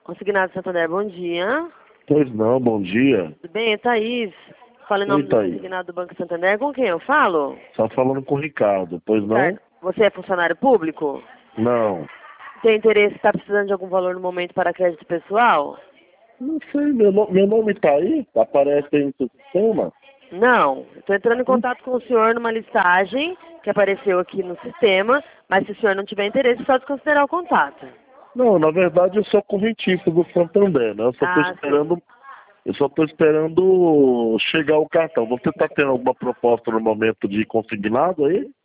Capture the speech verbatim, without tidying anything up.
Consignado Santander, bom dia. Pois não, bom dia. Tudo bem? É Thaís. Fala em nome Oi, do Thaís. consignado do Banco Santander. Com quem eu falo? Só falando com o Ricardo, pois não? Ricardo, você é funcionário público? Não. Tem interesse, está precisando de algum valor no momento para crédito pessoal? Não sei, meu, no- meu nome tá aí? Aparece aí no seu sistema? Não. Estou entrando em Hum, contato com o senhor numa listagem que apareceu aqui no sistema, mas se o senhor não tiver interesse, pode considerar o contato. Não, na verdade eu sou correntista do Santander, né? Eu só tô Ah, sim. esperando, eu só tô esperando chegar o cartão. Você tá tendo alguma proposta no momento de consignado aí?